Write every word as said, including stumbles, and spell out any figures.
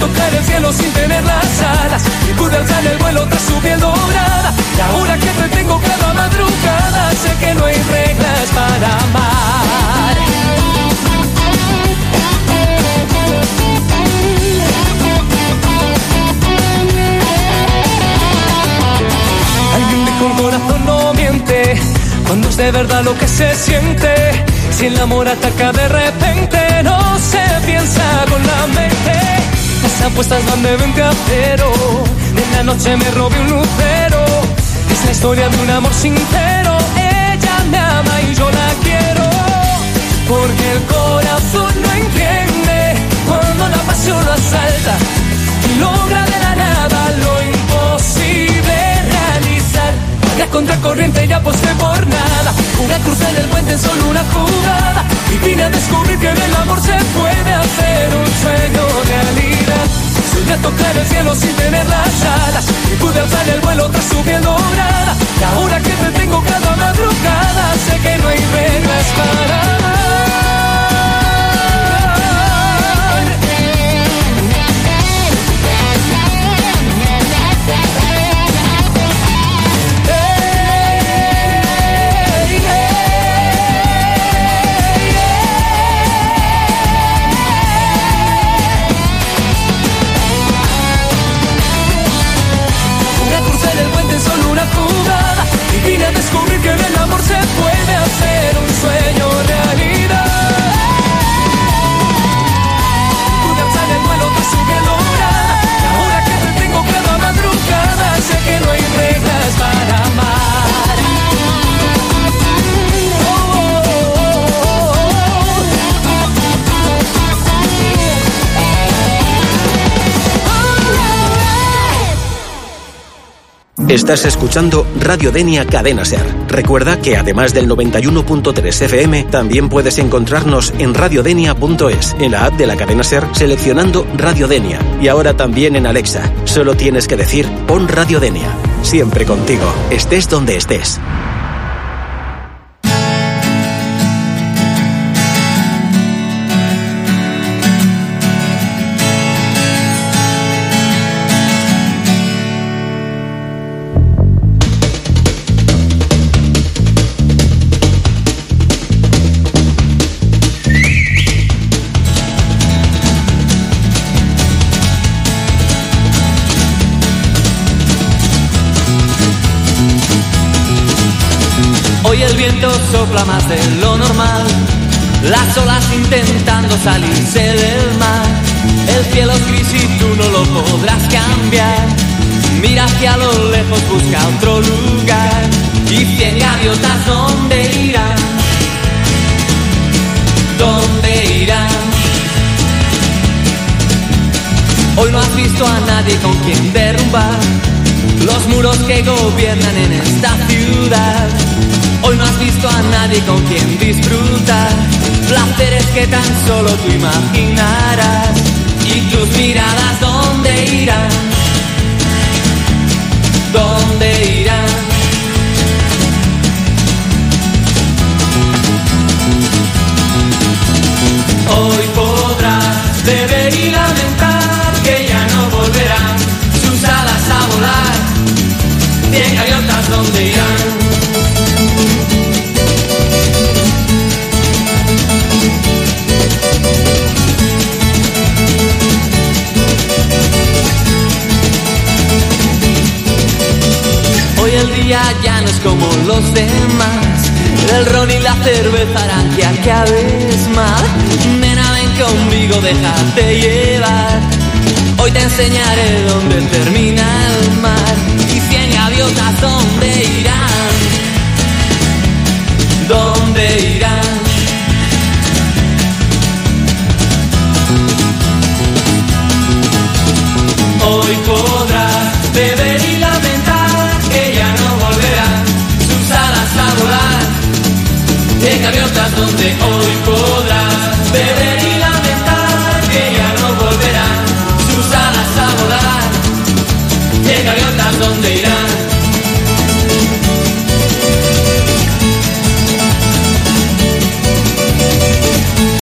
tocar el cielo sin tener las alas y pude alzar el vuelo tras su piel dorada. Y ahora que te tengo cada madrugada, sé que no hay reglas para amar. Alguien dijo el corazón no miente, cuando es de verdad lo que se siente. Si el amor ataca de repente, no se piensa con la mente. Las apuestas van de veinte a cero, en la noche me robé un lucero. Es la historia de un amor sincero, ella me ama y yo la quiero. Porque el corazón no entiende cuando la pasión lo asalta y logra de la nada lo imposible realizar. La contracorriente ya aposté por nada, una cruzar el puente en solo una jugada, y vine a descubrir que en el amor se puede hacer un sueño realidad. Soñé a tocar el cielo sin tener las alas y pude alzar el vuelo tras su piel dorada. Y ahora que te tengo cada madrugada, sé que no hay reglas para amar. Y vine a descubrir que en el amor se puede hacer un sueño realidad. Pude alzar el vuelo tras su piel dorada. Y ahora que te tengo cada madrugada, sé que no hay reglas para amar. Oh, oh, oh, oh. Estás escuchando Radio Denia Cadena Ser. Recuerda que además del noventa y uno punto tres F M, también puedes encontrarnos en radiodenia punto es, en la app de la Cadena Ser, seleccionando Radio Denia. Y ahora también en Alexa. Solo tienes que decir, pon Radio Denia. Siempre contigo, estés donde estés. Hoy el viento sopla más de lo normal, las olas intentando salirse del mar. El cielo es gris y tú no lo podrás cambiar. Mira hacia lo lejos, busca otro lugar. Y cien gaviotas, ¿dónde irán? ¿Dónde irán? Hoy no has visto a nadie con quien derrumbar los muros que gobiernan en esta ciudad. Hoy no has visto a nadie con quien disfrutar placeres que tan solo tú imaginarás. Y tus miradas, ¿dónde irán? ¿Dónde irán? Hoy podrás beber y lamentar que ya no volverán sus alas a volar. Cien gaviotas, ¿dónde irán? Hoy el día ya no es como los demás. El ron y la cerveza harán que acabes mal. Nena, ven conmigo, déjate llevar. Hoy te enseñaré dónde termina el mar. Y cien gaviotas, ¿dónde irán? ¿Dónde irán?